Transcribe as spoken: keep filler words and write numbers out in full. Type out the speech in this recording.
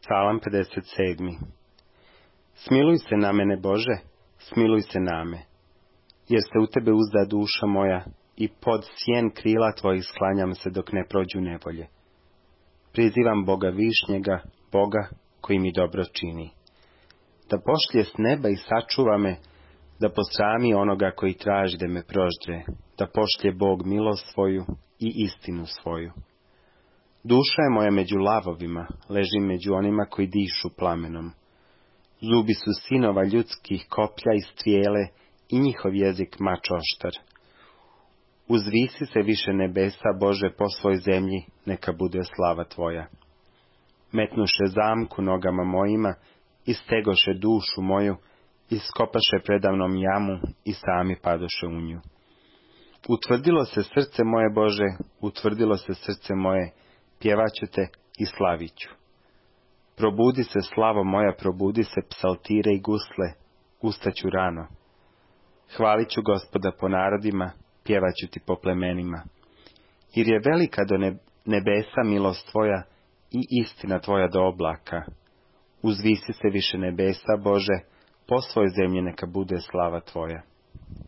Psalam pedeset sedmi. Smiluj se na mene, Bože, smiluj se na me, jer se u tebe uzda duša moja i pod sjen krila tvojih sklanjam se dok ne prođu nevolje. Prizivam Boga višnjega, Boga koji mi dobro čini. Da pošlje s neba i sačuva me, da posrami onoga koji traži da me proždre, da pošlje Bog milost svoju i istinu svoju. Duša je moja među lavovima, ležim među onima koji dišu plamenom. Zubi su sinova ljudskih koplja i strijele i njihov jezik mač oštar. Uzvisi se više nebesa, Bože, po svoj zemlji, neka bude slava tvoja. Metnuše zamku nogama mojima, istegoše dušu moju, iskopaše predavnom jamu i sami padoše u nju. Utvrdilo se srce moje, Bože, utvrdilo se srce moje, pjevaću te i slaviću. Probudi se, slavo moja, probudi se, psaltire i gusle, ustaću rano. Hvalit ću Gospoda po narodima, pjevaću ti po plemenima. Jer je velika do nebesa milost tvoja i istina tvoja do oblaka. Uzvisi se više nebesa, Bože, po svoj zemlji neka bude slava tvoja.